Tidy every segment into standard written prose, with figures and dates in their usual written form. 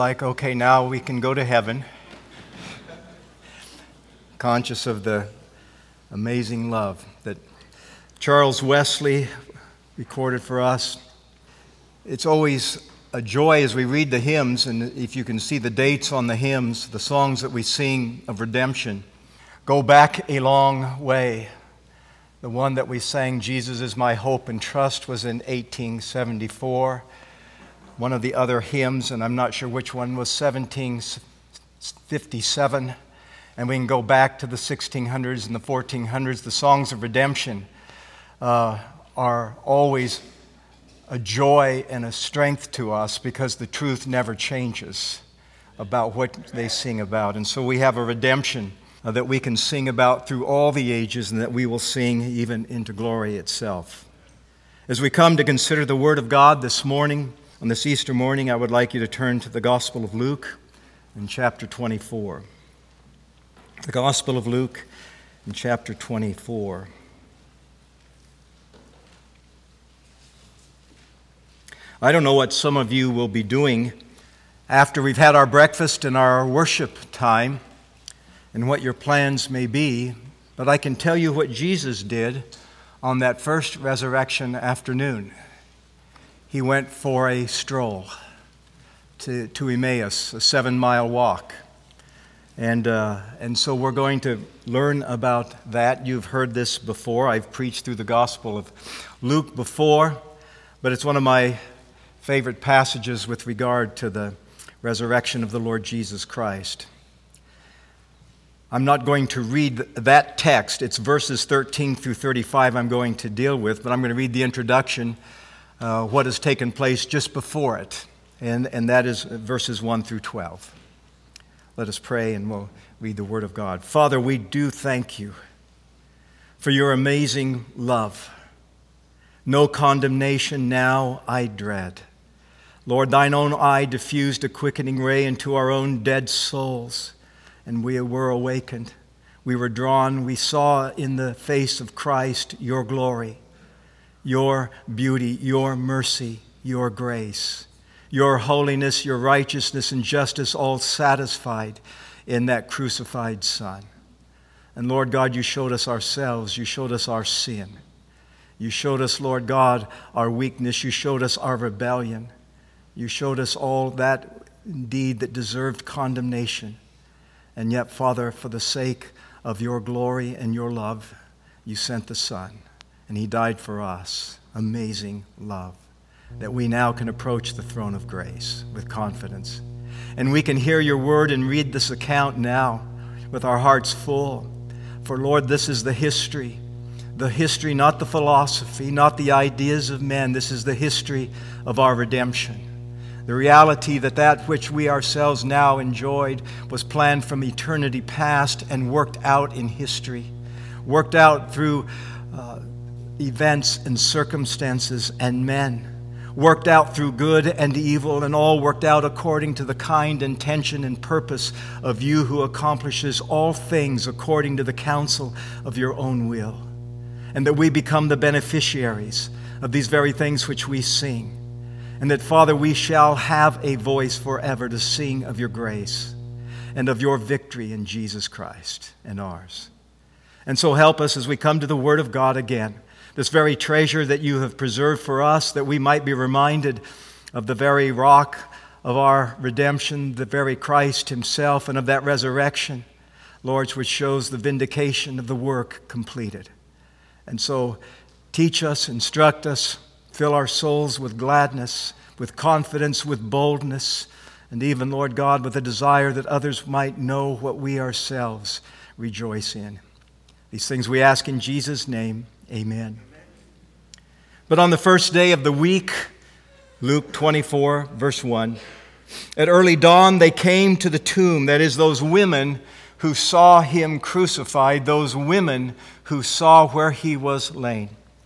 Like, okay, now we can go to heaven, conscious of the amazing love that Charles Wesley recorded for us. It's always a joy as we read the hymns, and if you can see the dates on the hymns, the songs that we sing of redemption go back a long way. The one that we sang, Jesus is my hope and trust, was in 1874. One of the other hymns, and I'm not sure which one, was 1757. And we can go back to the 1600s and the 1400s. The songs of redemption are always a joy and a strength to us because the truth never changes about what they sing about. And so we have a redemption that we can sing about through all the ages and that we will sing even into glory itself. As we come to consider the Word of God this morning, on this Easter morning, I would like you to turn to the Gospel of Luke in chapter 24. The Gospel of Luke in chapter 24. I don't know what some of you will be doing after we've had our breakfast and our worship time and what your plans may be, but I can tell you what Jesus did on that first resurrection afternoon. He went for a stroll to Emmaus, a 7-mile walk. And so we're going to learn about that. You've heard this before. I've preached through the Gospel of Luke before, but it's one of my favorite passages with regard to the resurrection of the Lord Jesus Christ. I'm not going to read that text. It's verses 13 through 35 I'm going to deal with, but I'm going to read the introduction, what has taken place just before it, and that is verses 1 through 12. Let us pray and we'll read the Word of God. Father, we do thank you for your amazing love. No condemnation now I dread. Lord, thine own eye diffused a quickening ray into our own dead souls, and we were awakened. We were drawn. We saw in the face of Christ your glory, your beauty, your mercy, your grace, your holiness, your righteousness, and justice, all satisfied in that crucified Son. And Lord God, you showed us ourselves. You showed us our sin. You showed us, Lord God, our weakness. You showed us our rebellion. You showed us all that indeed that deserved condemnation. And yet, Father, for the sake of your glory and your love, you sent the Son, and he died for us. Amazing love, that we now can approach the throne of grace with confidence. And we can hear your word and read this account now with our hearts full. For Lord, this is the history, not the philosophy, not the ideas of men. This is the history of our redemption. The reality that which we ourselves now enjoyed was planned from eternity past and worked out in history, worked out through events and circumstances and men, worked out through good and evil, and all worked out according to the kind intention and purpose of you who accomplishes all things according to the counsel of your own will. And that we become the beneficiaries of these very things which we sing. And that, Father, we shall have a voice forever to sing of your grace and of your victory in Jesus Christ and ours. And so help us as we come to the Word of God again, this very treasure that you have preserved for us, that we might be reminded of the very rock of our redemption, the very Christ himself, and of that resurrection, Lord, which shows the vindication of the work completed. And so teach us, instruct us, fill our souls with gladness, with confidence, with boldness, and even, Lord God, with a desire that others might know what we ourselves rejoice in. These things we ask in Jesus' name. Amen. But on the first day of the week, Luke 24, verse 1, at early dawn they came to the tomb, that is, those women who saw him crucified, those women who saw where he was laid.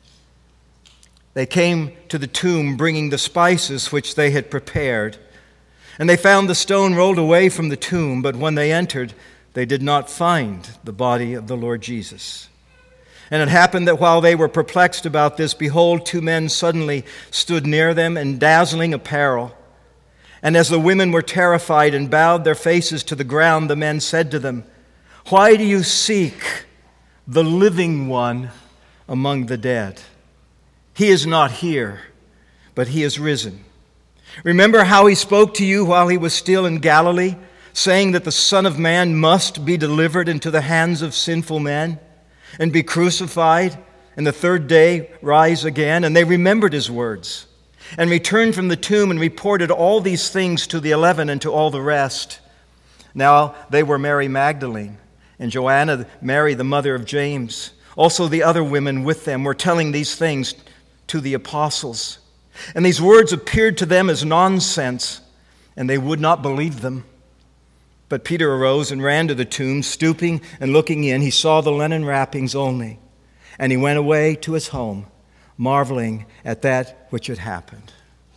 They came to the tomb bringing the spices which they had prepared. And they found the stone rolled away from the tomb, but when they entered, they did not find the body of the Lord Jesus. And it happened that while they were perplexed about this, behold, two men suddenly stood near them in dazzling apparel. And as the women were terrified and bowed their faces to the ground, the men said to them, "Why do you seek the living one among the dead? He is not here, but he is risen. Remember how he spoke to you while he was still in Galilee, saying that the Son of Man must be delivered into the hands of sinful men and be crucified, and the third day rise again." And they remembered his words, and returned from the tomb and reported all these things to the 11 and to all the rest. Now they were Mary Magdalene and Joanna, Mary the mother of James. Also the other women with them were telling these things to the apostles. And these words appeared to them as nonsense, and they would not believe them. But Peter arose and ran to the tomb, stooping and looking in. He saw the linen wrappings only, and he went away to his home, marveling at that which had happened.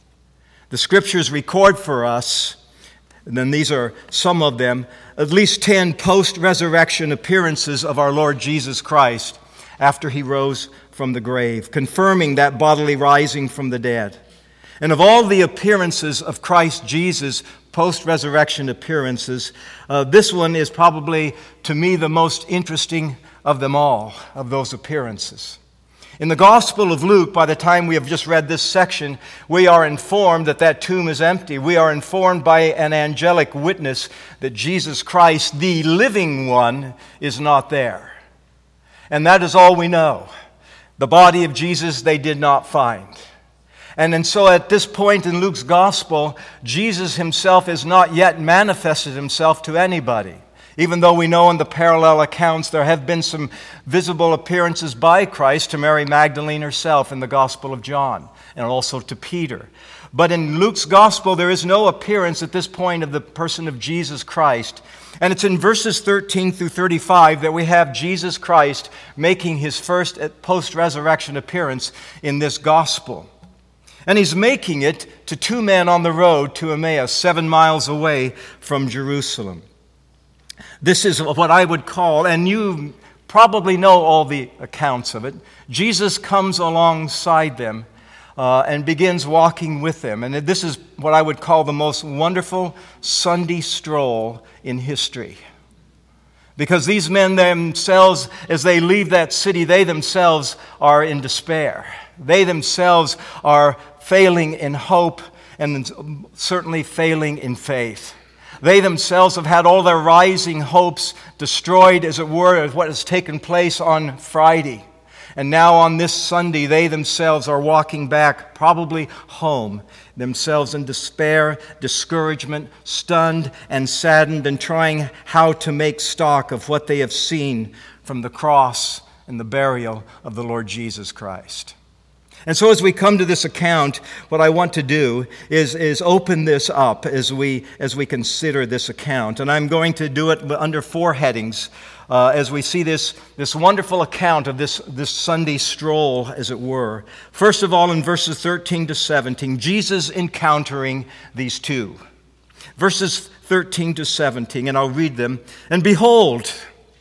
The Scriptures record for us, and then these are some of them, at least 10 post-resurrection appearances of our Lord Jesus Christ after he rose from the grave, confirming that bodily rising from the dead. And of all the appearances of Christ Jesus, post-resurrection appearances, this one is probably, to me, the most interesting of them all, of those appearances. In the Gospel of Luke, by the time we have just read this section, we are informed that that tomb is empty. We are informed by an angelic witness that Jesus Christ, the living one, is not there. And that is all we know. The body of Jesus they did not find. And so at this point in Luke's Gospel, Jesus himself has not yet manifested himself to anybody. Even though we know in the parallel accounts there have been some visible appearances by Christ to Mary Magdalene herself in the Gospel of John, and also to Peter. But in Luke's Gospel, there is no appearance at this point of the person of Jesus Christ. And it's in verses 13 through 35 that we have Jesus Christ making his first post-resurrection appearance in this Gospel. And he's making it to 2 men on the road to Emmaus, 7 miles away from Jerusalem. This is what I would call, and you probably know all the accounts of it, Jesus comes alongside them and begins walking with them. And this is what I would call the most wonderful Sunday stroll in history. Because these men themselves, as they leave that city, they themselves are in despair. They themselves are failing in hope and certainly failing in faith. They themselves have had all their rising hopes destroyed, as it were, of what has taken place on Friday. And now on this Sunday, they themselves are walking back, probably home, themselves in despair, discouragement, stunned and saddened, and trying how to make stock of what they have seen from the cross and the burial of the Lord Jesus Christ. And so as we come to this account, what I want to do is open this up as we consider this account. And I'm going to do it under 4 headings as we see this wonderful account of this Sunday stroll, as it were. First of all, in verses 13 to 17, Jesus encountering these 2. Verses 13 to 17, and I'll read them. "And behold,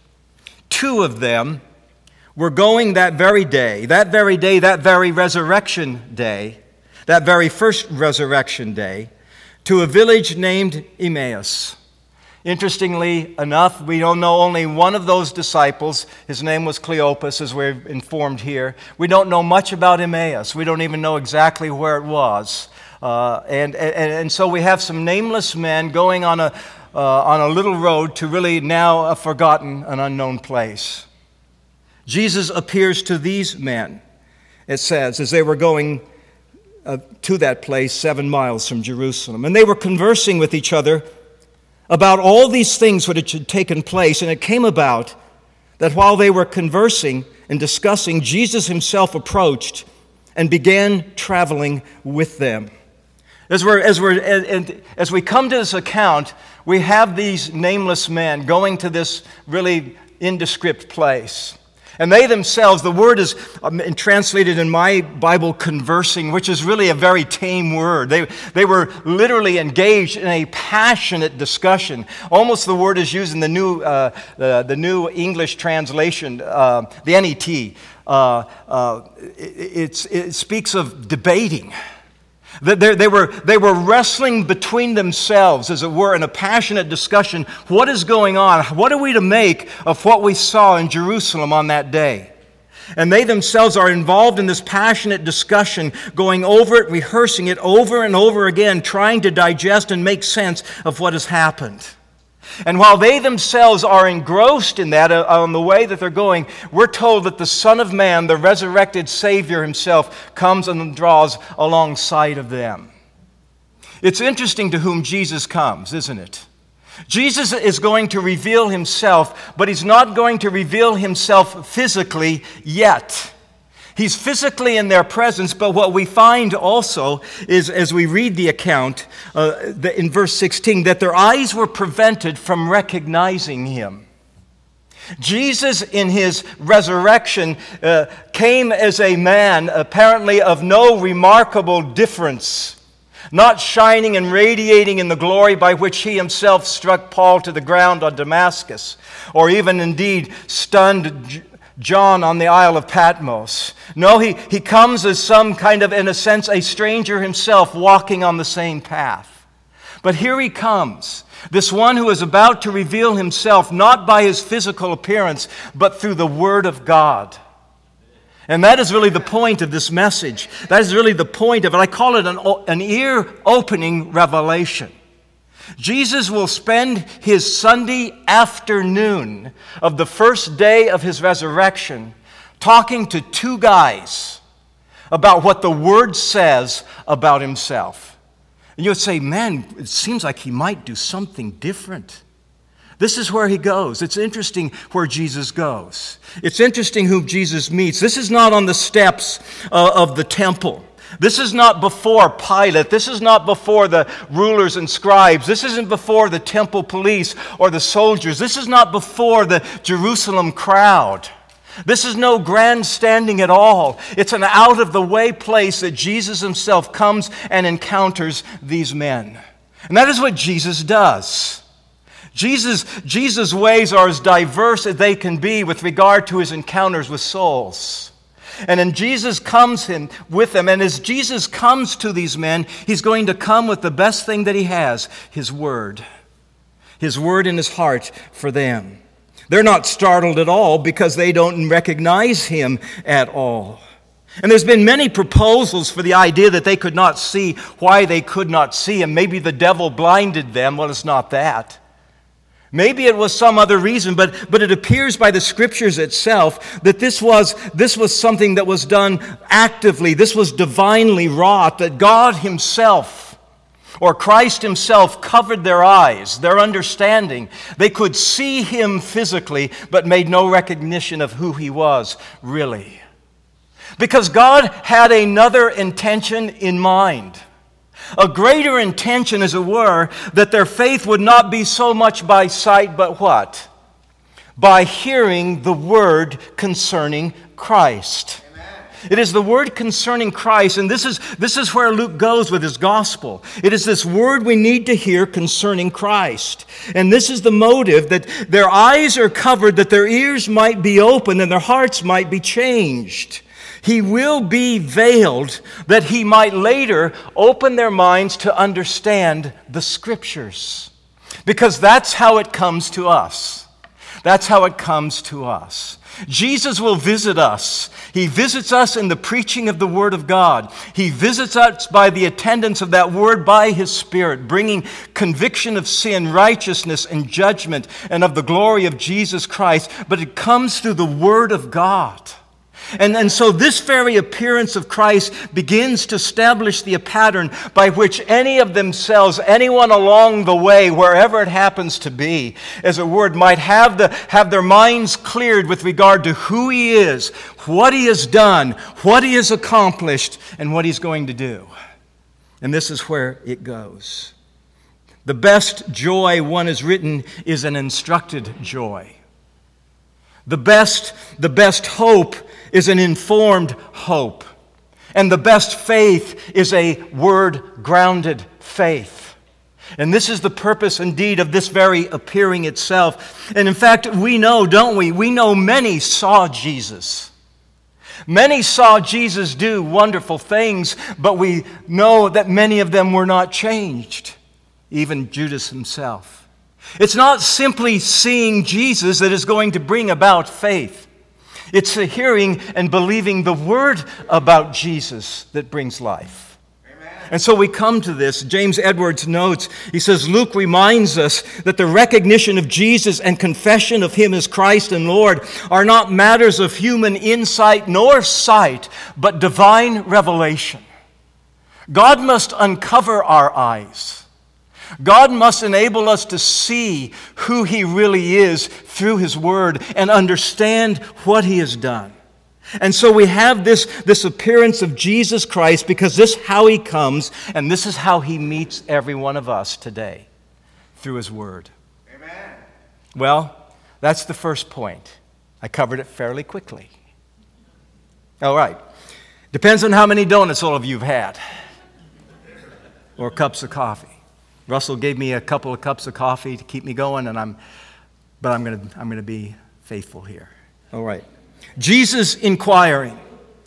2 of them were going that very day, that very resurrection day, that very first resurrection day, to a village named Emmaus." Interestingly enough, we don't know only one of those disciples. His name was Cleopas, as we're informed here. We don't know much about Emmaus. We don't even know exactly where it was. And so we have some nameless men going on a little road to really now a forgotten, an unknown place. Jesus appears to these men, it says, as they were going to that place 7 miles from Jerusalem. And they were conversing with each other about all these things which had taken place. And it came about that while they were conversing and discussing, Jesus himself approached and began traveling with them. As we come to this account, we have these nameless men going to this really indescript place. And they themselves, the word is translated in my Bible conversing, which is really a very tame word. They were literally engaged in a passionate discussion. Almost the word is used in the New English translation, the NET. It speaks of debating. They were wrestling between themselves, as it were, in a passionate discussion. What is going on? What are we to make of what we saw in Jerusalem on that day? And they themselves are involved in this passionate discussion, going over it, rehearsing it over and over again, trying to digest and make sense of what has happened. And while they themselves are engrossed in that, on the way that they're going, we're told that the Son of Man, the resurrected Savior himself, comes and draws alongside of them. It's interesting to whom Jesus comes, isn't it? Jesus is going to reveal himself, but he's not going to reveal himself physically yet. He's physically in their presence, but what we find also is, as we read the account in verse 16, that their eyes were prevented from recognizing him. Jesus, in his resurrection, came as a man, apparently of no remarkable difference, not shining and radiating in the glory by which he himself struck Paul to the ground on Damascus, or even indeed stunned John on the Isle of Patmos. No, he comes as some kind of, in a sense, a stranger himself walking on the same path. But here he comes, this one who is about to reveal himself not by his physical appearance, but through the Word of God. And that is really the point of this message. That is really the point of it. I call it an ear-opening revelation. Jesus will spend his Sunday afternoon of the first day of his resurrection talking to two guys about what the Word says about himself. And you would say, man, it seems like he might do something different. This is where he goes. It's interesting where Jesus goes. It's interesting whom Jesus meets. This is not on the steps of the temple. This is not before Pilate. This is not before the rulers and scribes. This isn't before the temple police or the soldiers. This is not before the Jerusalem crowd. This is no grandstanding at all. It's an out-of-the-way place that Jesus himself comes and encounters these men. And that is what Jesus does. Jesus' ways are as diverse as they can be with regard to his encounters with souls. And then Jesus comes in with them. And as Jesus comes to these men, he's going to come with the best thing that he has, his Word. His Word in his heart for them. They're not startled at all because they don't recognize him at all. And there's been many proposals for the idea that they could not see why they could not see him. Maybe the devil blinded them. Well, it's not that. Maybe it was some other reason, but it appears by the Scriptures itself that this was something that was done actively. This was divinely wrought, that God himself or Christ himself covered their eyes, their understanding. They could see him physically, but made no recognition of who he was really. Because God had another intention in mind. A greater intention, as it were, that their faith would not be so much by sight, but what? By hearing the word concerning Christ. Amen. It is the word concerning Christ, and this is where Luke goes with his gospel. It is this word we need to hear concerning Christ. And this is the motive, that their eyes are covered, that their ears might be opened, and their hearts might be changed. He will be veiled that he might later open their minds to understand the Scriptures. Because that's how it comes to us. That's how it comes to us. Jesus will visit us. He visits us in the preaching of the Word of God. He visits us by the attendance of that Word by His Spirit, bringing conviction of sin, righteousness, and judgment, and of the glory of Jesus Christ. But it comes through the Word of God. And so this very appearance of Christ begins to establish the pattern by which any of themselves, anyone along the way, wherever it happens to be, as a word, might have their minds cleared with regard to who he is, what he has done, what he has accomplished, and what he's going to do. And this is where it goes. The best joy, one has written, is an instructed joy. The best hope is an informed hope. And the best faith is a word-grounded faith. And this is the purpose, indeed, of this very appearing itself. And in fact, we know, don't we? We know many saw Jesus. Many saw Jesus do wonderful things, but we know that many of them were not changed, even Judas himself. It's not simply seeing Jesus that is going to bring about faith. It's the hearing and believing the word about Jesus that brings life. And so we come to this. James Edwards notes, he says, Luke reminds us that the recognition of Jesus and confession of him as Christ and Lord are not matters of human insight nor sight, but divine revelation. God must uncover our eyes. God must enable us to see who he really is through his word and understand what he has done. And so we have this appearance of Jesus Christ because this is how he comes and this is how he meets every one of us today, through his word. Amen. Well, that's the first point. I covered it fairly quickly. All right. Depends on how many donuts all of you have had or cups of coffee. Russell gave me a couple of cups of coffee to keep me going, but I'm going to be faithful here. All right. Jesus inquiring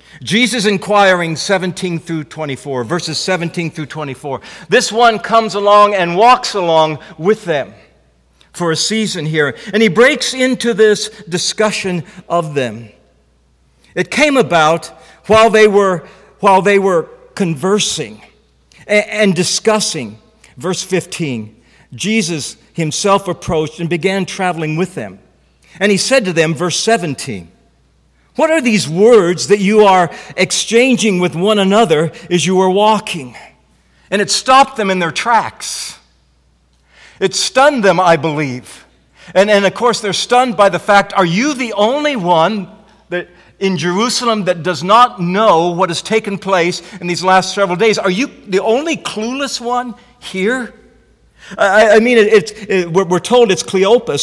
17 through 24, verses 17 through 24. This one comes along and walks along with them for a season here, and he breaks into this discussion of them. It came about while they were conversing and discussing. Verse 15, Jesus himself approached and began traveling with them. And he said to them, verse 17, "What are these words that you are exchanging with one another as you are walking?" And it stopped them in their tracks. It stunned them, I believe. And of course, they're stunned by the fact, are you the only one that in Jerusalem that does not know what has taken place in these last several days? Are you the only clueless one here? We're told it's Cleopas.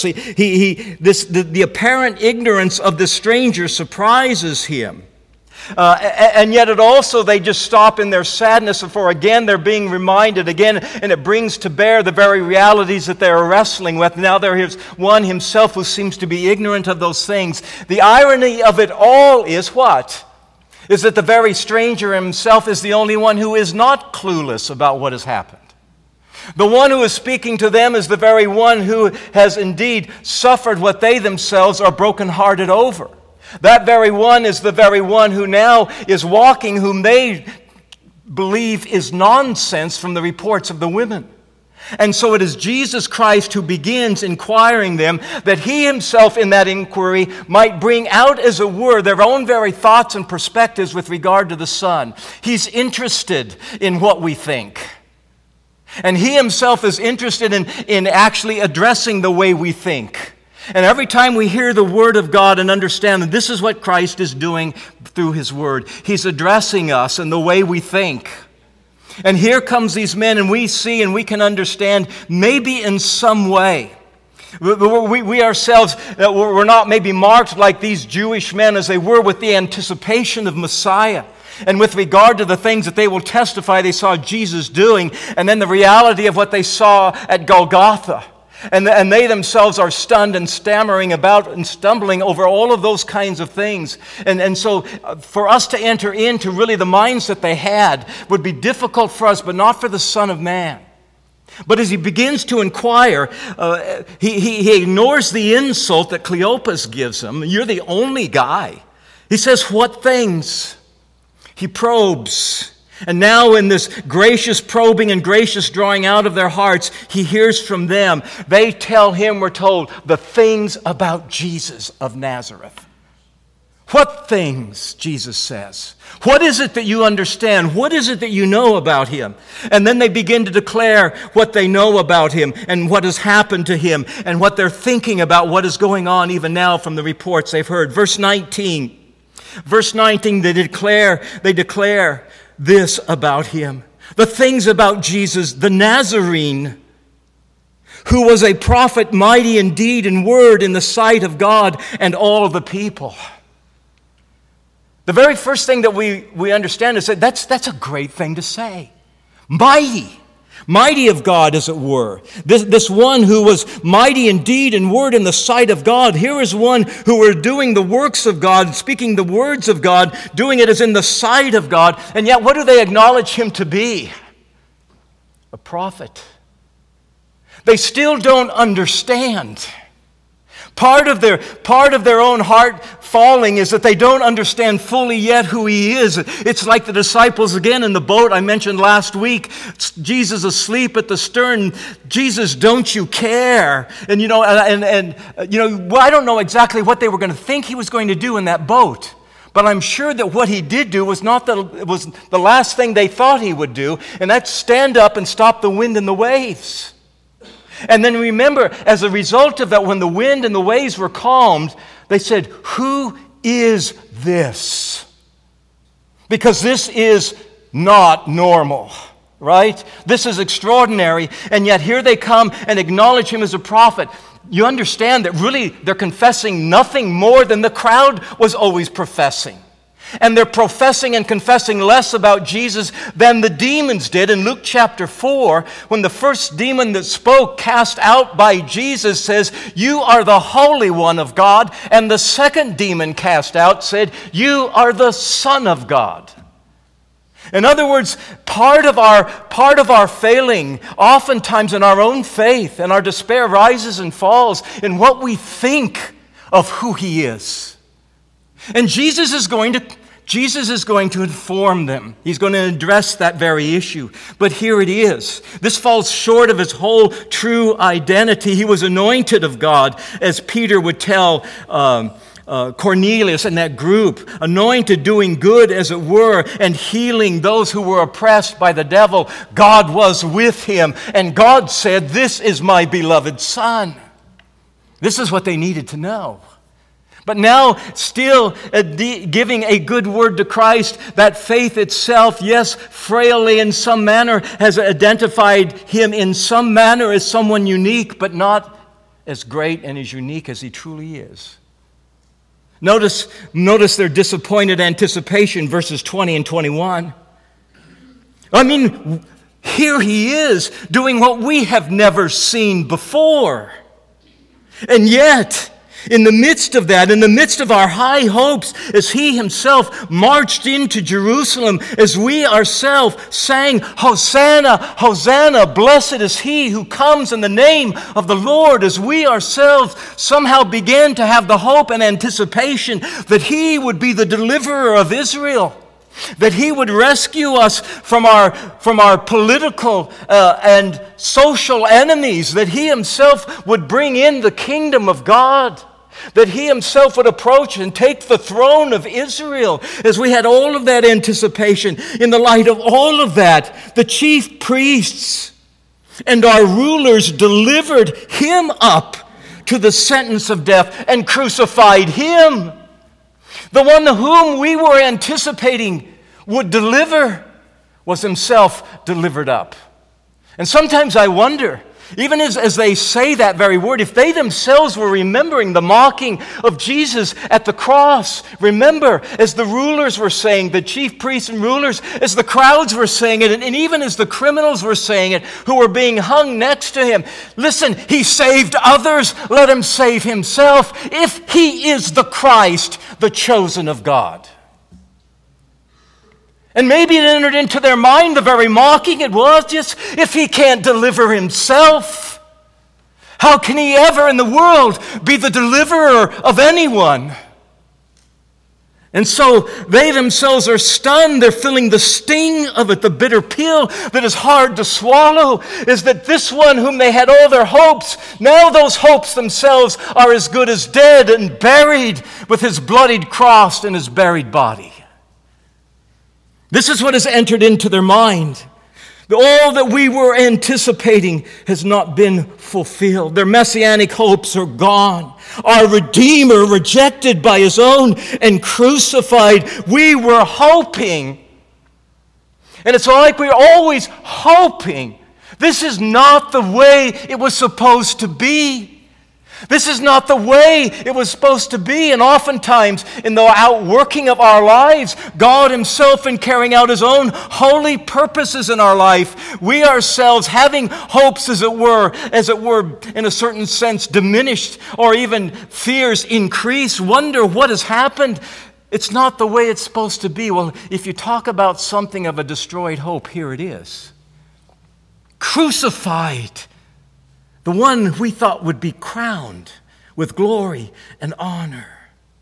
The apparent ignorance of the stranger surprises him. And yet they just stop in their sadness, for again they're being reminded again, and it brings to bear the very realities that they're wrestling with. Now there is one himself who seems to be ignorant of those things. The irony of it all is what? Is that the very stranger himself is the only one who is not clueless about what has happened. The one who is speaking to them is the very one who has indeed suffered what they themselves are brokenhearted over. That very one is the very one who now is walking, whom they believe is nonsense from the reports of the women. And so it is Jesus Christ who begins inquiring them, that he himself in that inquiry might bring out, as it were, their own very thoughts and perspectives with regard to the Son. He's interested in what we think. And he himself is interested in actually addressing the way we think. And every time we hear the word of God and understand that this is what Christ is doing through his word, he's addressing us in the way we think. And here comes these men, and we see and we can understand maybe in some way. We ourselves, we're not maybe marked like these Jewish men as they were with the anticipation of Messiah. And with regard to the things that they will testify they saw Jesus doing, and then the reality of what they saw at Golgotha. And they themselves are stunned and stammering about and stumbling over all of those kinds of things. And so for us to enter into really the minds that they had would be difficult for us, but not for the Son of Man. But as he begins to inquire, he ignores the insult that Cleopas gives him. You're the only guy. He says, what things? He probes. And now in this gracious probing and gracious drawing out of their hearts, he hears from them. They tell him, we're told, the things about Jesus of Nazareth. What things, Jesus says? What is it that you understand? What is it that you know about him? And then they begin to declare what they know about him and what has happened to him and what they're thinking about what is going on even now from the reports they've heard. Verse 19, they declare this about him. The things about Jesus, the Nazarene, who was a prophet mighty in deed and word in the sight of God and all the people. The very first thing that we understand is that that's a great thing to say. Mighty. Mighty of God, as it were. This one who was mighty in deed and word in the sight of God. Here is one who were doing the works of God, speaking the words of God, doing it as in the sight of God. And yet, what do they acknowledge him to be? A prophet. They still don't understand. Part of their own heart falling is that they don't understand fully yet who he is. It's like the disciples again in the boat I mentioned last week. Jesus asleep at the stern. Jesus, don't you care? And I don't know exactly what they were going to think he was going to do in that boat. But I'm sure that what he did do was the last thing they thought he would do, and that's stand up and stop the wind and the waves. And then remember, as a result of that, when the wind and the waves were calmed, they said, "Who is this?" Because this is not normal, right? This is extraordinary, and yet here they come and acknowledge him as a prophet. You understand that really they're confessing nothing more than the crowd was always professing. And they're professing and confessing less about Jesus than the demons did. In Luke chapter 4, when the first demon that spoke, cast out by Jesus, says, "You are the Holy One of God." And the second demon cast out said, "You are the Son of God." In other words, part of our failing, oftentimes in our own faith, and our despair rises and falls in what we think of who he is. And Jesus is going to inform them. He's going to address that very issue. But here it is. This falls short of his whole true identity. He was anointed of God, as Peter would tell Cornelius and that group, anointed, doing good, as it were, and healing those who were oppressed by the devil. God was with him, and God said, "This is my beloved Son." This is what they needed to know. But now, still giving a good word to Christ, that faith itself, yes, frailly in some manner, has identified him in some manner as someone unique, but not as great and as unique as he truly is. Notice their disappointed anticipation, verses 20 and 21. I mean, here he is doing what we have never seen before. And yet, in the midst of that, in the midst of our high hopes, as he himself marched into Jerusalem, as we ourselves sang, "Hosanna, Hosanna, blessed is he who comes in the name of the Lord," as we ourselves somehow began to have the hope and anticipation that he would be the deliverer of Israel, that he would rescue us from our political and social enemies, that he himself would bring in the kingdom of God, that he himself would approach and take the throne of Israel. As we had all of that anticipation, in the light of all of that, the chief priests and our rulers delivered him up to the sentence of death and crucified him. The one whom we were anticipating would deliver was himself delivered up. And sometimes I wonder, even as they say that very word, if they themselves were remembering the mocking of Jesus at the cross. Remember, as the rulers were saying, the chief priests and rulers, as the crowds were saying it, and even as the criminals were saying it, who were being hung next to him. Listen, he saved others, let him save himself, if he is the Christ, the chosen of God. And maybe it entered into their mind the very mocking it was, just if he can't deliver himself, how can he ever in the world be the deliverer of anyone? And so they themselves are stunned. They're feeling the sting of it, the bitter pill that is hard to swallow, is that this one whom they had all their hopes, now those hopes themselves are as good as dead and buried with his bloodied cross and his buried body. This is what has entered into their mind. All that we were anticipating has not been fulfilled. Their messianic hopes are gone. Our Redeemer rejected by his own and crucified. We were hoping. And it's like we're always hoping. This is not the way it was supposed to be. This is not the way it was supposed to be. And oftentimes, in the outworking of our lives, God Himself in carrying out His own holy purposes in our life, we ourselves having hopes, as it were, in a certain sense, diminished, or even fears increase, wonder what has happened. It's not the way it's supposed to be. Well, if you talk about something of a destroyed hope, here it is. Crucified. The one we thought would be crowned with glory and honor.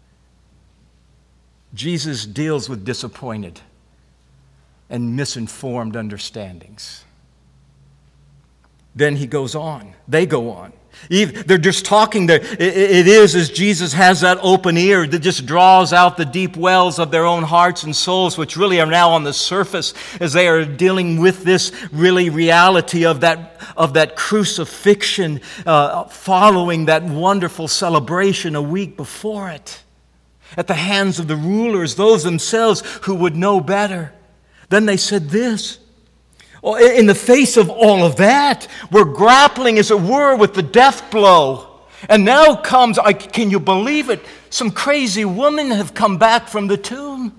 Jesus deals with disappointed and misinformed understandings. Then He goes on. They go on. They're just talking there. It is as Jesus has that open ear that just draws out the deep wells of their own hearts and souls, which really are now on the surface as they are dealing with this really reality of that crucifixion following that wonderful celebration a week before it at the hands of the rulers, those themselves who would know better. Then they said this. In the face of all of that, we're grappling, as it were, with the death blow. And now comes, can you believe it? Some crazy women have come back from the tomb.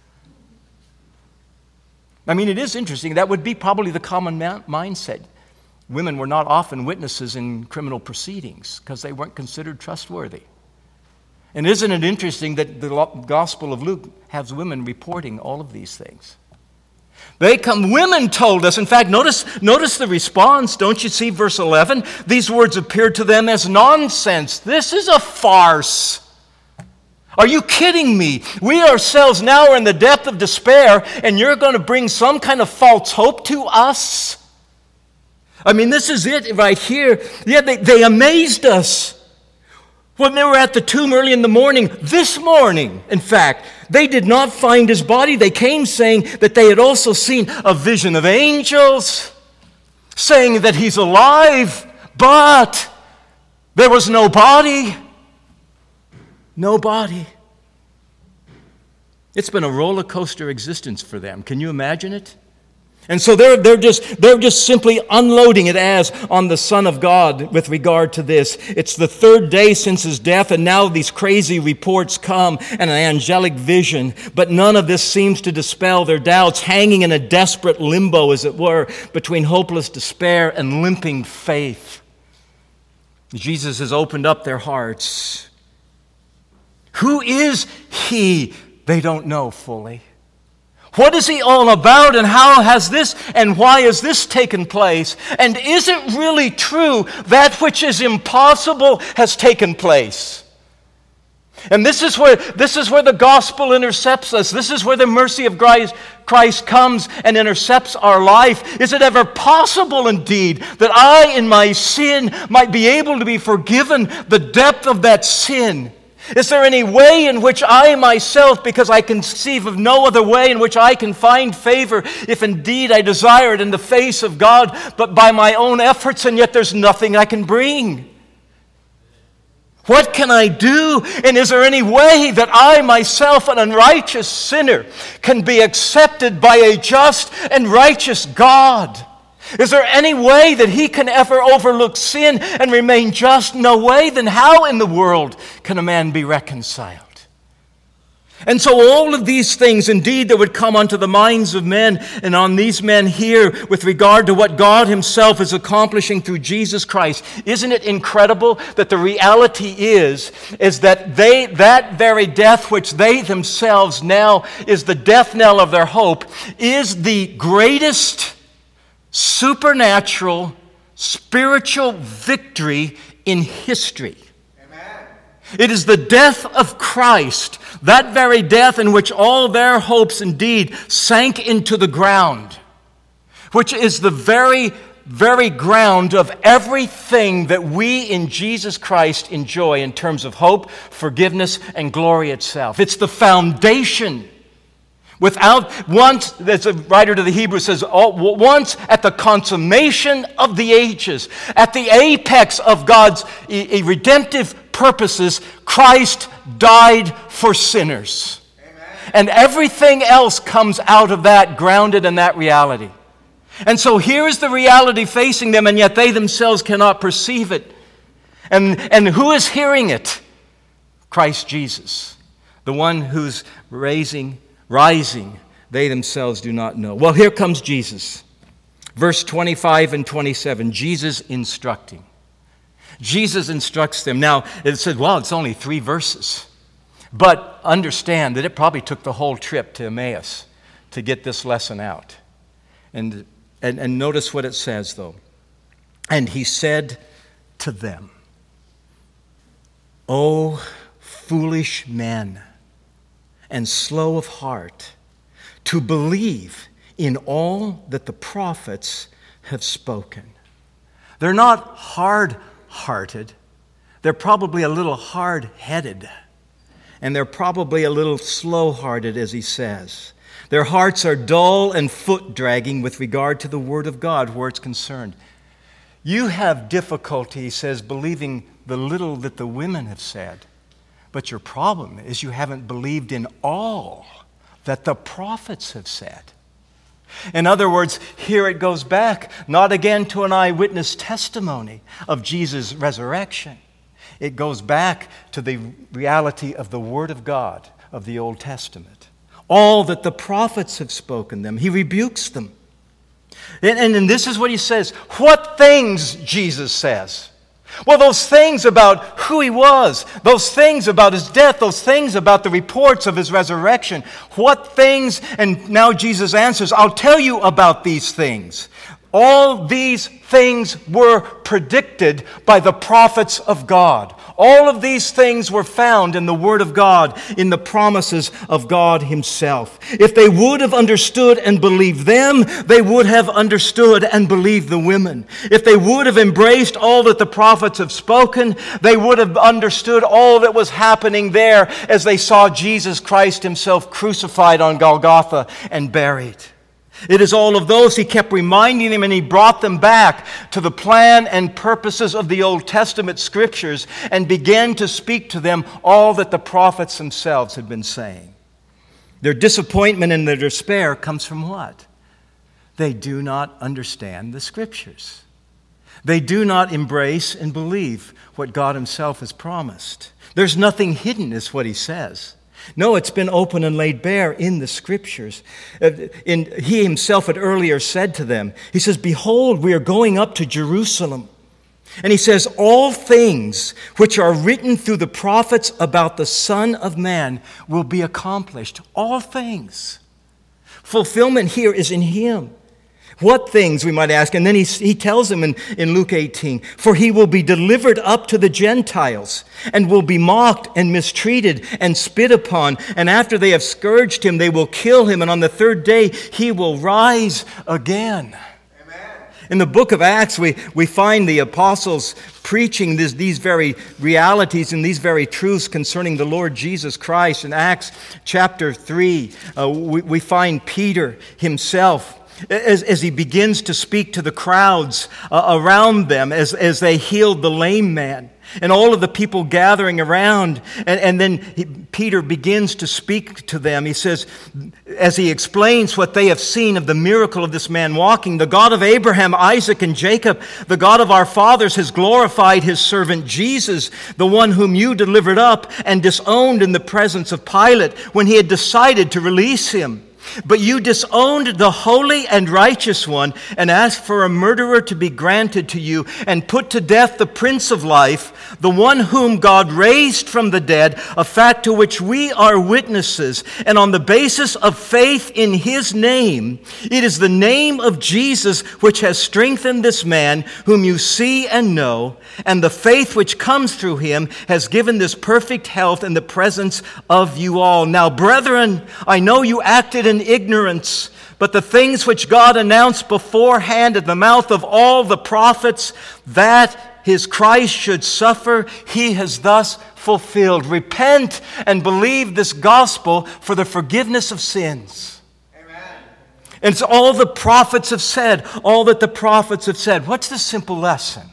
I mean, it is interesting. That would be probably the common mindset. Women were not often witnesses in criminal proceedings because they weren't considered trustworthy. And isn't it interesting that the Gospel of Luke has women reporting all of these things? Women told us. In fact, notice the response. Don't you see verse 11? These words appeared to them as nonsense. This is a farce. Are you kidding me? We ourselves now are in the depth of despair, and you're going to bring some kind of false hope to us? I mean, this is it right here. Yeah, they amazed us. When they were at the tomb early in the morning, this morning, in fact, they did not find His body. They came saying that they had also seen a vision of angels, saying that He's alive, but there was no body. No body. It's been a roller coaster existence for them. Can you imagine it? And so they're just simply unloading it as on the Son of God with regard to this. It's the third day since His death, and now these crazy reports come and an angelic vision. But none of this seems to dispel their doubts, hanging in a desperate limbo, as it were, between hopeless despair and limping faith. Jesus has opened up their hearts. Who is He? They don't know fully. What is He all about, and how has this and why has this taken place? And is it really true that which is impossible has taken place? And this is where the gospel intercepts us. This is where the mercy of Christ comes and intercepts our life. Is it ever possible indeed that I in my sin might be able to be forgiven the depth of that sin? Is there any way in which I myself, because I conceive of no other way in which I can find favor, if indeed I desire it in the face of God, but by my own efforts, and yet there's nothing I can bring? What can I do? And is there any way that I myself, an unrighteous sinner, can be accepted by a just and righteous God? Is there any way that He can ever overlook sin and remain just? No way. Then how in the world can a man be reconciled? And so all of these things, indeed, that would come unto the minds of men and on these men here with regard to what God Himself is accomplishing through Jesus Christ. Isn't it incredible that the reality is that that very death which they themselves now is the death knell of their hope is the greatest supernatural, spiritual victory in history. Amen. It is the death of Christ, that very death in which all their hopes indeed sank into the ground, which is the very, very ground of everything that we in Jesus Christ enjoy in terms of hope, forgiveness, and glory itself. It's the foundation. Without once, as the writer to the Hebrews says, once at the consummation of the ages, at the apex of God's redemptive purposes, Christ died for sinners. Amen. And everything else comes out of that, grounded in that reality. And so here is the reality facing them, and yet they themselves cannot perceive it. And who is hearing it? Christ Jesus, the one who's rising, they themselves do not know. Well, here comes Jesus. Verse 25 and 27, Jesus instructing. Jesus instructs them. Now, it says, well, it's only 3 verses. But understand that it probably took the whole trip to Emmaus to get this lesson out. And notice what it says, though. And he said to them, O foolish men, and slow of heart, to believe in all that the prophets have spoken. They're not hard-hearted. They're probably a little hard-headed. And they're probably a little slow-hearted, as he says. Their hearts are dull and foot-dragging with regard to the Word of God where it's concerned. You have difficulty, he says, believing the little that the women have said. But your problem is you haven't believed in all that the prophets have said. In other words, here it goes back, not again to an eyewitness testimony of Jesus' resurrection. It goes back to the reality of the Word of God of the Old Testament. All that the prophets have spoken them. He rebukes them. And this is what he says. What things, Jesus says? Well, those things about who he was, those things about his death, those things about the reports of his resurrection. What things? And now Jesus answers, I'll tell you about these things. All these things were predicted by the prophets of God. All of these things were found in the Word of God, in the promises of God himself. If they would have understood and believed them, they would have understood and believed the women. If they would have embraced all that the prophets have spoken, they would have understood all that was happening there as they saw Jesus Christ himself crucified on Golgotha and buried. It is all of those he kept reminding them, and he brought them back to the plan and purposes of the Old Testament scriptures and began to speak to them all that the prophets themselves had been saying. Their disappointment and their despair comes from what? They do not understand the scriptures. They do not embrace and believe what God himself has promised. There's nothing hidden, is what he says. No, it's been open and laid bare in the Scriptures. He himself had earlier said to them, he says, behold, we are going up to Jerusalem. And he says, all things which are written through the prophets about the Son of Man will be accomplished. All things. Fulfillment here is in him. What things, we might ask? And then he tells them in Luke 18, for he will be delivered up to the Gentiles and will be mocked and mistreated and spit upon. And after they have scourged him, they will kill him. And on the 3rd day, he will rise again. Amen. In the book of Acts, we find the apostles preaching these very realities and these very truths concerning the Lord Jesus Christ. In Acts chapter 3, we find Peter himself as he begins to speak to the crowds around them as they healed the lame man and all of the people gathering around. And then Peter begins to speak to them. He says, as he explains what they have seen of the miracle of this man walking, the God of Abraham, Isaac, and Jacob, the God of our fathers, has glorified his servant Jesus, the one whom you delivered up and disowned in the presence of Pilate when he had decided to release him. But you disowned the holy and righteous one and asked for a murderer to be granted to you and put to death the Prince of Life, the one whom God raised from the dead, a fact to which we are witnesses. And on the basis of faith in his name, it is the name of Jesus which has strengthened this man whom you see and know, and the faith which comes through him has given this perfect health in the presence of you all. Now, brethren, I know you acted in ignorance, but the things which God announced beforehand at the mouth of all the prophets, that his Christ should suffer, he has thus fulfilled. Repent and believe this gospel for the forgiveness of sins. Amen. And it's all the prophets have said, all that the prophets have said. What's the simple lesson?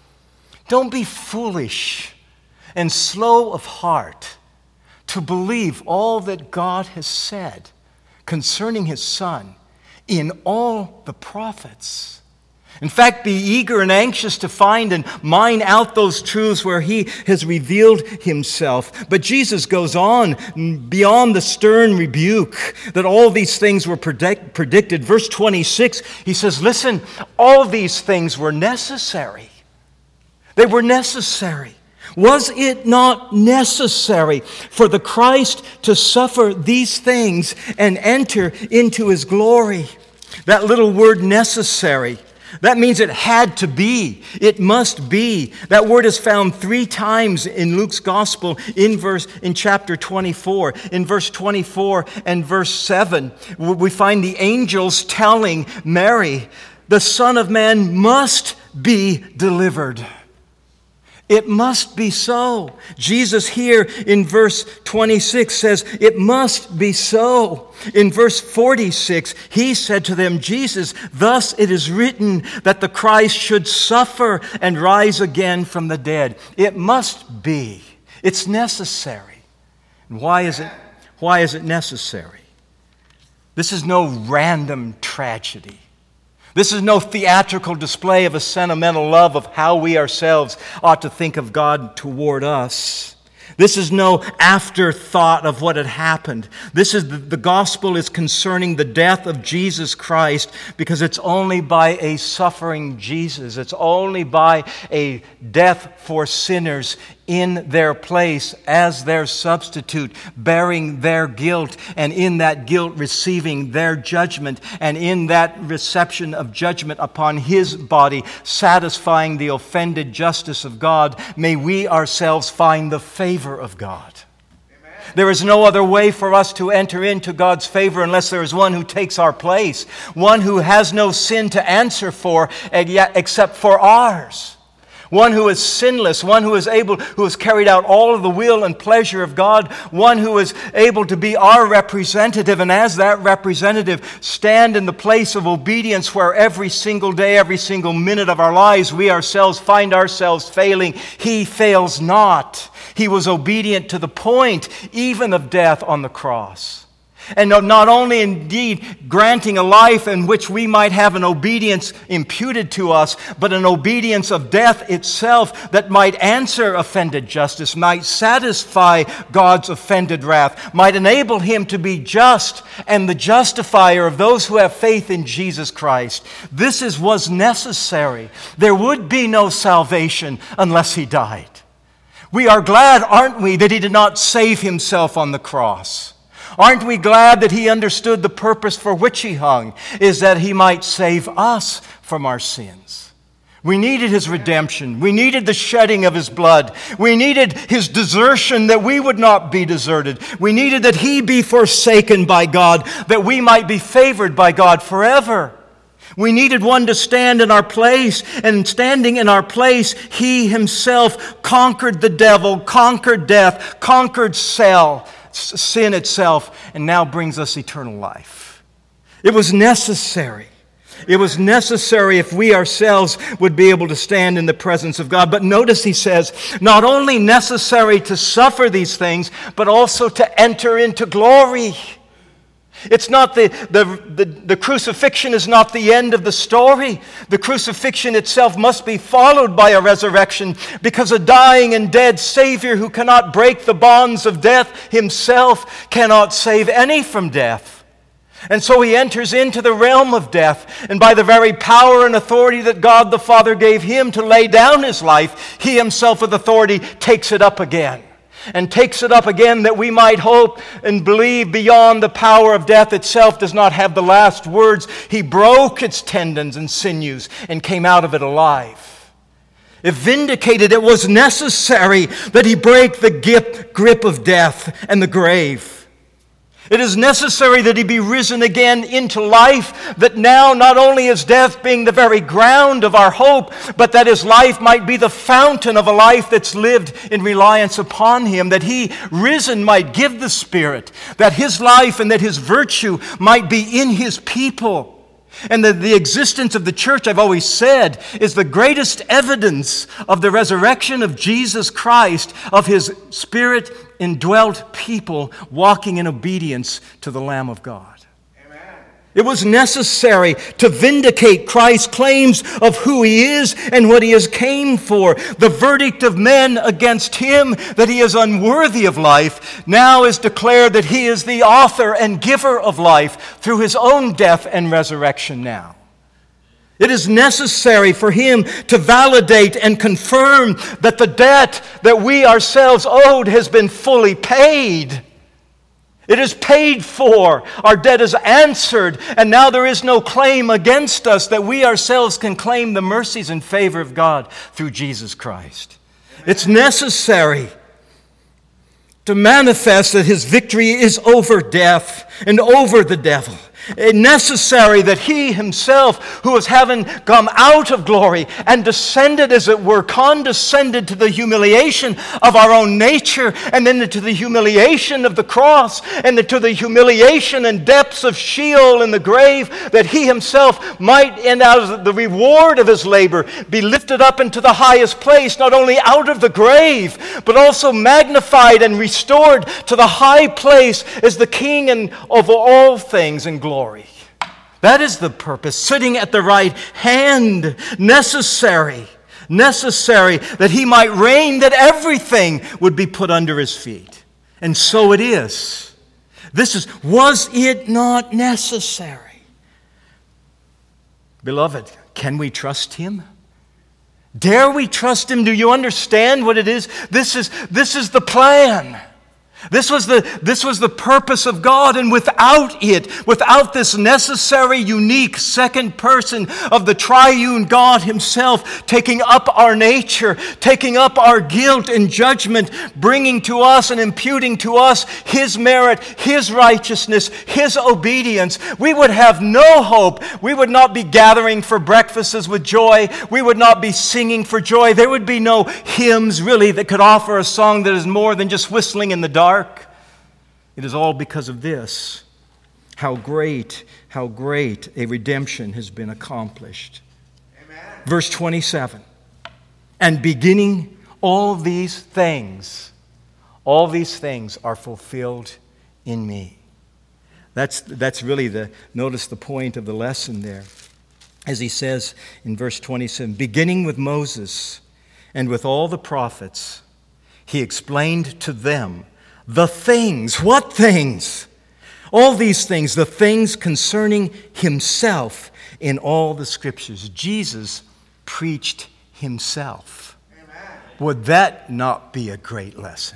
Don't be foolish and slow of heart to believe all that God has said concerning his Son in all the prophets. In fact, be eager and anxious to find and mine out those truths where He has revealed Himself. But Jesus goes on beyond the stern rebuke that all these things were predicted. Verse 26, He says, listen, all these things were necessary. They were necessary. Was it not necessary for the Christ to suffer these things and enter into His glory? That little word necessary, that means it had to be. It must be. That word is found 3 times in Luke's gospel in chapter 24. In verse 24 and verse 7, we find the angels telling Mary, the Son of Man must be delivered. It must be so. Jesus here in verse 26 says, it must be so. In verse 46, He said to them, Jesus, thus it is written that the Christ should suffer and rise again from the dead. It must be. It's necessary. And why is it necessary? This is no random tragedy. This is no theatrical display of a sentimental love of how we ourselves ought to think of God toward us. This is no afterthought of what had happened. The gospel is concerning the death of Jesus Christ, because it's only by a suffering Jesus, it's only by a death for sinners in their place as their substitute, bearing their guilt, and in that guilt receiving their judgment, and in that reception of judgment upon His body, satisfying the offended justice of God, may we ourselves find the favor of God. Amen. There is no other way for us to enter into God's favor unless there is one who takes our place, one who has no sin to answer for except for ours. One who is sinless, one who has carried out all of the will and pleasure of God, one who is able to be our representative, and as that representative, stand in the place of obedience where every single day, every single minute of our lives, we ourselves find ourselves failing. He fails not. He was obedient to the point, even of death on the cross. And not only indeed granting a life in which we might have an obedience imputed to us, but an obedience of death itself that might answer offended justice, might satisfy God's offended wrath, might enable Him to be just and the justifier of those who have faith in Jesus Christ. This was necessary. There would be no salvation unless He died. We are glad, aren't we, that He did not save Himself on the cross. Aren't we glad that He understood the purpose for which He hung, is that He might save us from our sins. We needed His redemption. We needed the shedding of His blood. We needed His desertion that we would not be deserted. We needed that He be forsaken by God, that we might be favored by God forever. We needed one to stand in our place, and standing in our place, He Himself conquered the devil, conquered death, conquered sin itself, and now brings us eternal life. It was necessary. It was necessary if we ourselves would be able to stand in the presence of God. But notice He says, not only necessary to suffer these things, but also to enter into glory. It's not the crucifixion is not the end of the story. The crucifixion itself must be followed by a resurrection, because a dying and dead Savior who cannot break the bonds of death Himself cannot save any from death. And so He enters into the realm of death, and by the very power and authority that God the Father gave Him to lay down His life, He Himself with authority takes it up again. And takes it up again that we might hope and believe beyond the power of death itself does not have the last words. He broke its tendons and sinews and came out of it alive. It vindicated it was necessary that He break the grip of death and the grave. It is necessary that He be risen again into life, that now not only is death being the very ground of our hope, but that His life might be the fountain of a life that's lived in reliance upon Him, that He risen might give the Spirit, that His life and that His virtue might be in His people. And the existence of the church, I've always said, is the greatest evidence of the resurrection of Jesus Christ, of His Spirit-indwelt people walking in obedience to the Lamb of God. Amen. It was necessary to vindicate Christ's claims of who He is and what He has came for. The verdict of men against Him, that He is unworthy of life, now is declared that He is the author and giver of life through His own death and resurrection now. It is necessary for Him to validate and confirm that the debt that we ourselves owed has been fully paid. It is paid for. Our debt is answered, and now there is no claim against us, that we ourselves can claim the mercies and favor of God through Jesus Christ. It's necessary to manifest that His victory is over death and over the devil. It's necessary that He Himself, who was having come out of glory and descended, as it were, condescended to the humiliation of our own nature, and then to the humiliation of the cross, and then to the humiliation and depths of Sheol and the grave, that He Himself might, and as the reward of His labor, be lifted up into the highest place, not only out of the grave, but also magnified and restored to the high place as the King and of all things in glory. That is the purpose, sitting at the right hand, necessary that He might reign, that everything would be put under His feet. And so it is. Was it not necessary? Beloved, can we trust Him? Dare we trust Him? Do you understand what it is? This is the plan. This was the purpose of God, and without this necessary, unique second person of the triune God Himself taking up our nature, taking up our guilt and judgment, bringing to us and imputing to us His merit, His righteousness, His obedience, we would have no hope. We would not be gathering for breakfasts with joy. We would not be singing for joy. There would be no hymns really that could offer a song that is more than just whistling in the dark. It is all because of this. How great a redemption has been accomplished. Amen. Verse 27. And beginning all these things are fulfilled in me. That's really notice the point of the lesson there. As he says in verse 27, beginning with Moses and with all the prophets, He explained to them the things. What things? All these things, the things concerning Himself in all the Scriptures. Jesus preached Himself. Amen. Would that not be a great lesson?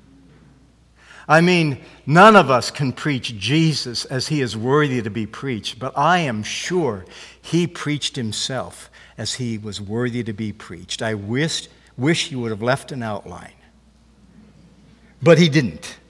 I mean, none of us can preach Jesus as He is worthy to be preached, but I am sure He preached Himself as He was worthy to be preached. I wish He would have left an outline. But He didn't.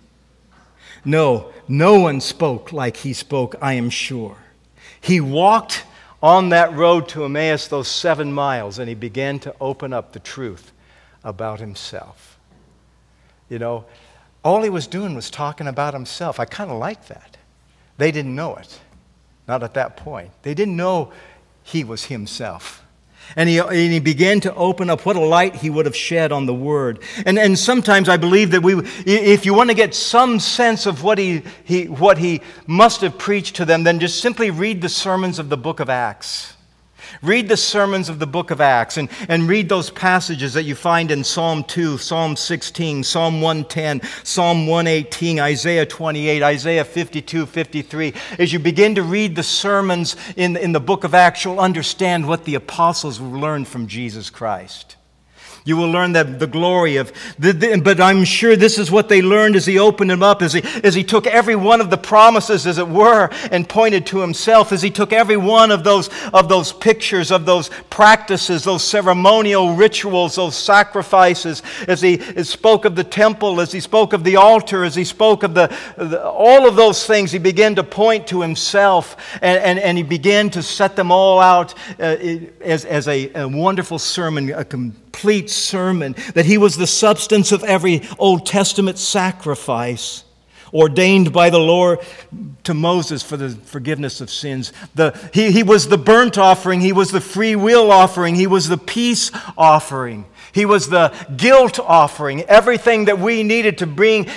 No one spoke like He spoke, I am sure. He walked on that road to Emmaus those 7 miles, and He began to open up the truth about Himself. You know, all He was doing was talking about Himself. I kind of like that. They didn't know it. Not at that point. They didn't know He was Himself. And he began to open up what a light He would have shed on the Word. And sometimes I believe that if you want to get some sense of what he must have preached to them, then just simply read the sermons of the book of Acts. Read the sermons of the book of Acts and read those passages that you find in Psalm 2, Psalm 16, Psalm 110, Psalm 118, Isaiah 28, Isaiah 52, 53. As you begin to read the sermons in the book of Acts, you'll understand what the apostles learned from Jesus Christ. You will learn that the glory of, but I'm sure this is what they learned as He opened them up, as he took every one of the promises, as it were, and pointed to Himself, as He took every one of those pictures, of those practices, those ceremonial rituals, those sacrifices, as He spoke of the temple, as He spoke of the altar, as He spoke of all of those things. He began to point to Himself, and He began to set them all out as a wonderful sermon, a complete sermon, that He was the substance of every Old Testament sacrifice ordained by the Lord to Moses for the forgiveness of sins. He was the burnt offering. He was the free will offering. He was the peace offering. He was the guilt offering. Everything that we needed to bring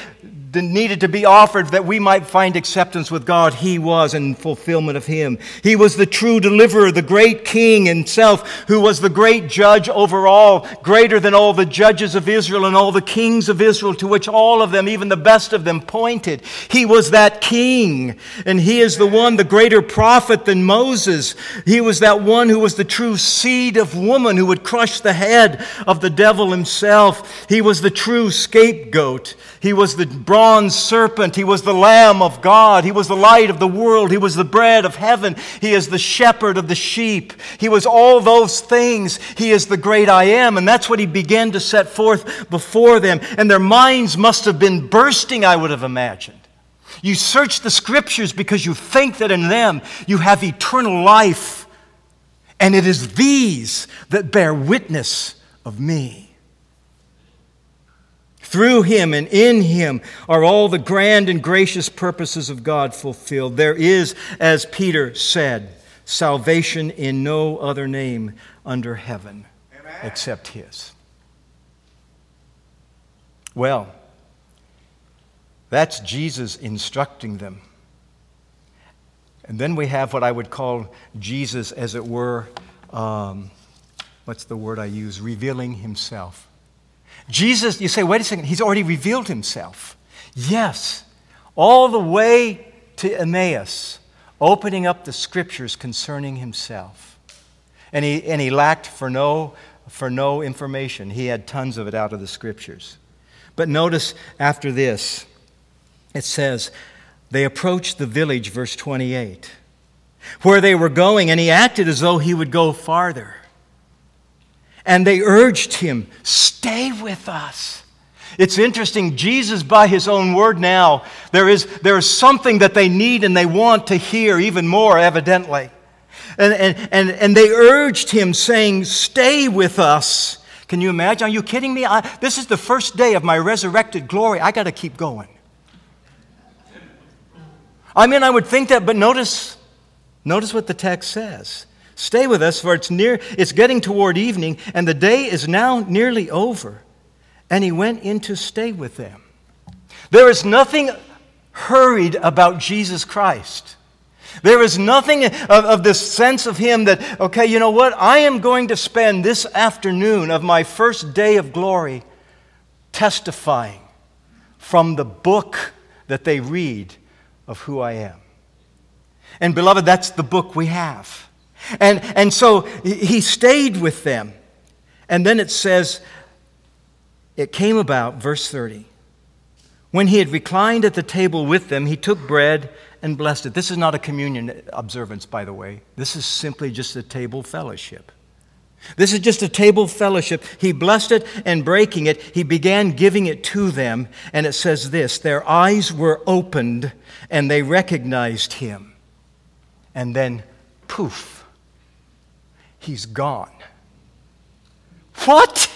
needed to be offered that we might find acceptance with God, He was in fulfillment of Him. He was the true deliverer, the great King Himself, who was the great judge over all, greater than all the judges of Israel and all the kings of Israel, to which all of them, even the best of them, pointed. He was that King, and He is the one, the greater prophet than Moses. He was that one who was the true seed of woman, who would crush the head of the devil himself. He was the true scapegoat. He was the bronze serpent. He was the Lamb of God. He was the light of the world. He was the bread of heaven. He is the shepherd of the sheep. He was all those things. He is the great I am. And that's what He began to set forth before them. And their minds must have been bursting, I would have imagined. You search the Scriptures because you think that in them you have eternal life. And it is these that bear witness of me. Through Him and in Him are all the grand and gracious purposes of God fulfilled. There is, as Peter said, salvation in no other name under heaven except His. Well, that's Jesus instructing them. And then we have what I would call Jesus, as it were, what's the word I use? Revealing Himself. Jesus, you say, wait a second, He's already revealed Himself. Yes, all the way to Emmaus, opening up the Scriptures concerning Himself. And he lacked for no information. He had tons of it out of the Scriptures. But notice after this, it says, they approached the village, verse 28, where they were going, and He acted as though He would go farther. And they urged Him, stay with us. It's interesting, Jesus, by His own word now, there is something that they need and they want to hear even more, evidently. And they urged Him, saying, stay with us. Can you imagine? Are you kidding me? This is the first day of my resurrected glory. I got to keep going. I mean, I would think that, but notice what the text says. Stay with us, for it's getting toward evening, and the day is now nearly over. And He went in to stay with them. There is nothing hurried about Jesus Christ. There is nothing of this sense of Him that, okay, you know what? I am going to spend this afternoon of my first day of glory testifying from the book that they read of who I am. And beloved, that's the book we have. And so He stayed with them. And then it says, it came about, verse 30, when He had reclined at the table with them, He took bread and blessed it. This is not a communion observance, by the way. This is simply just a table fellowship. This is just a table fellowship. He blessed it, and breaking it, He began giving it to them. And it says this, their eyes were opened, and they recognized Him. And then, poof, He's gone. What?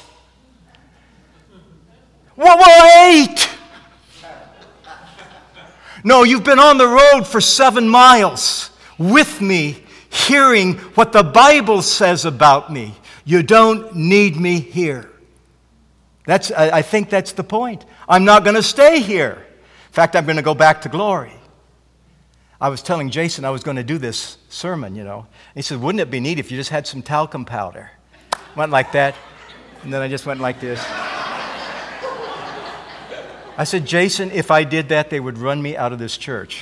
Wait! No, you've been on the road for 7 miles with me, hearing what the Bible says about me. You don't need me here. I think that's the point. I'm not going to stay here. In fact, I'm going to go back to glory. I was telling Jason I was going to do this sermon, He said, wouldn't it be neat if you just had some talcum powder? Went like that, and then I just went like this. I said, Jason, if I did that, they would run me out of this church.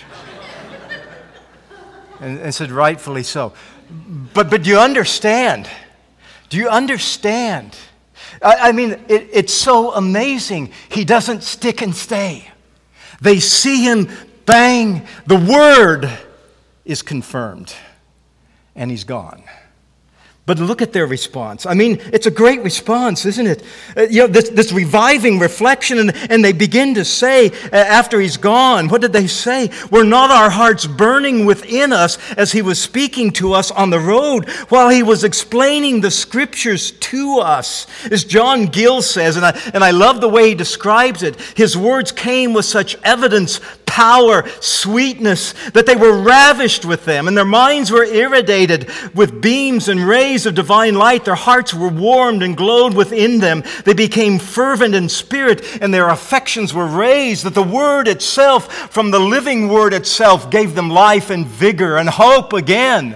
And said, rightfully so. But do you understand? Do you understand? I mean, it's so amazing. He doesn't stick and stay. They see Him, bang, the word is confirmed, and He's gone. But look at their response. I mean, it's a great response, isn't it? This reviving reflection, and they begin to say, after He's gone, what did they say? Were not our hearts burning within us as He was speaking to us on the road, while He was explaining the Scriptures to us? As John Gill says, and I love the way he describes it, His words came with such evidence, power, sweetness, that they were ravished with them, and their minds were irradiated with beams and rays of divine light. Their hearts were warmed and glowed within them. They became fervent in spirit, and their affections were raised, that the Word itself, from the living Word itself, gave them life and vigor and hope again.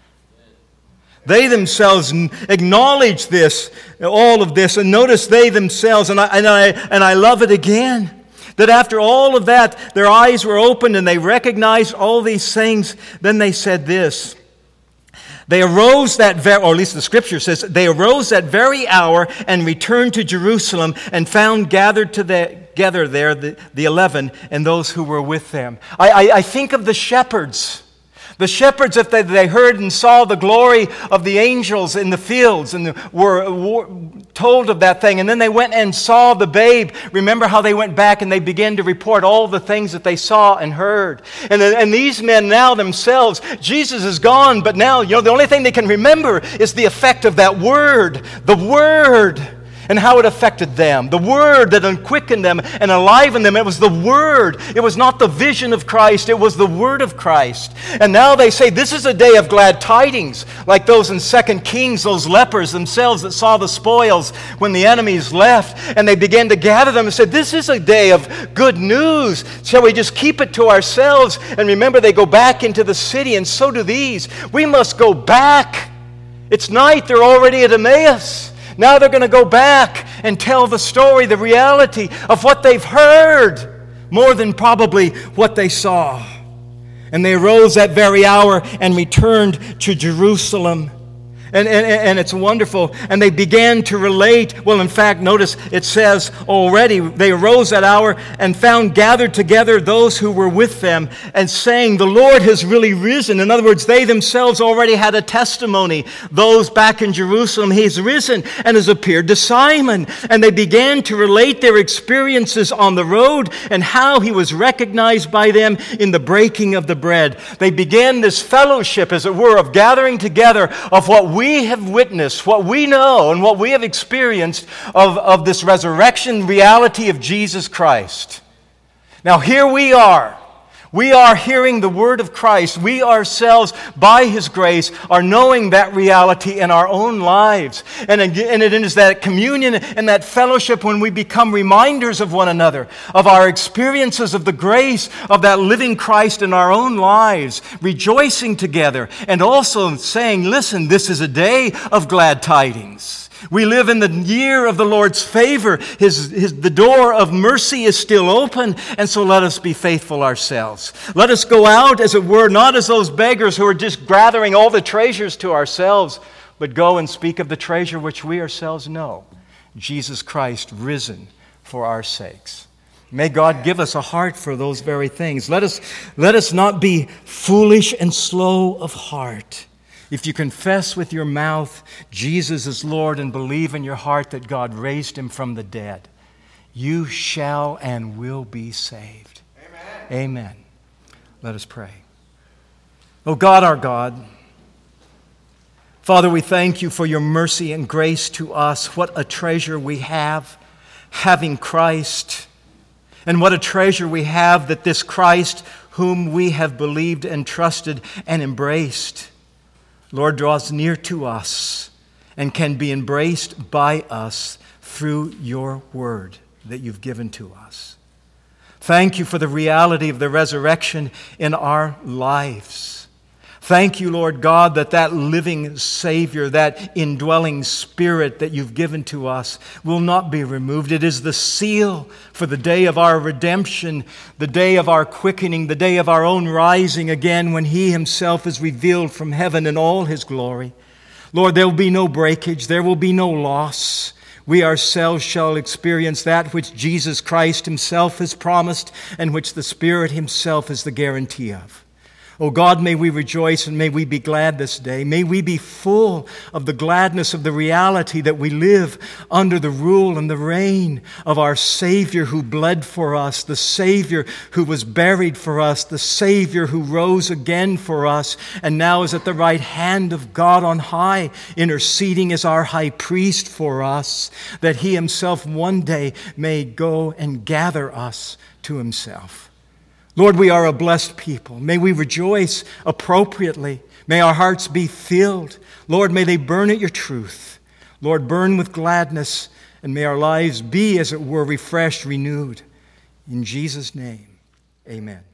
They themselves acknowledge this, all of this, and notice they themselves, and I love it again, that after all of that, their eyes were opened and they recognized all these things. Then they said this. They arose or at least the Scripture says, they arose that very hour and returned to Jerusalem and found gathered together there the 11 and those who were with them. I think of the shepherds. The shepherds, if they heard and saw the glory of the angels in the fields and were told of that thing, and then they went and saw the babe. Remember how they went back and they began to report all the things that they saw and heard. And these men now themselves, Jesus is gone, but now, the only thing they can remember is the effect of that word, the Word, and how it affected them. The Word that quickened them and enlivened them. It was the Word. It was not the vision of Christ. It was the Word of Christ. And now they say this is a day of glad tidings, like those in 2 Kings, those lepers themselves that saw the spoils when the enemies left. And they began to gather them and said, this is a day of good news. Shall we just keep it to ourselves? And remember, they go back into the city, and so do these. We must go back. It's night. They're already at Emmaus. Now they're going to go back and tell the story, the reality of what they've heard, more than probably what they saw. And they arose that very hour and returned to Jerusalem. And it's wonderful. And they began to relate. Well, in fact, notice it says already, they arose that hour and found gathered together those who were with them and saying, the Lord has really risen. In other words, they themselves already had a testimony. Those back in Jerusalem, He's risen and has appeared to Simon. And they began to relate their experiences on the road and how He was recognized by them in the breaking of the bread. They began this fellowship, as it were, of gathering together of what we have witnessed, what we know and what we have experienced of this resurrection reality of Jesus Christ. Now here we are. We are hearing the word of Christ. We ourselves, by His grace, are knowing that reality in our own lives. And it is that communion and that fellowship when we become reminders of one another, of our experiences of the grace of that living Christ in our own lives, rejoicing together, and also saying, listen, this is a day of glad tidings. We live in the year of the Lord's favor. The door of mercy is still open, and so let us be faithful ourselves. Let us go out, as it were, not as those beggars who are just gathering all the treasures to ourselves, but go and speak of the treasure which we ourselves know, Jesus Christ risen for our sakes. May God give us a heart for those very things. Let us not be foolish and slow of heart. If you confess with your mouth Jesus is Lord and believe in your heart that God raised Him from the dead, you shall and will be saved. Amen. Amen. Let us pray. Oh God, our God, Father, we thank You for Your mercy and grace to us. What a treasure we have, having Christ. And what a treasure we have that this Christ whom we have believed and trusted and embraced, Lord, draws near to us and can be embraced by us through Your word that You've given to us. Thank You for the reality of the resurrection in our lives. Thank You, Lord God, that living Savior, that indwelling Spirit that You've given to us will not be removed. It is the seal for the day of our redemption, the day of our quickening, the day of our own rising again when He Himself is revealed from heaven in all His glory. Lord, there will be no breakage. There will be no loss. We ourselves shall experience that which Jesus Christ Himself has promised and which the Spirit Himself is the guarantee of. Oh God, may we rejoice and may we be glad this day. May we be full of the gladness of the reality that we live under the rule and the reign of our Savior who bled for us, the Savior who was buried for us, the Savior who rose again for us, and now is at the right hand of God on high, interceding as our high priest for us, that He Himself one day may go and gather us to Himself. Lord, we are a blessed people. May we rejoice appropriately. May our hearts be filled. Lord, may they burn at your truth. Lord, burn with gladness, and may our lives be, as it were, refreshed, renewed. In Jesus' name, amen.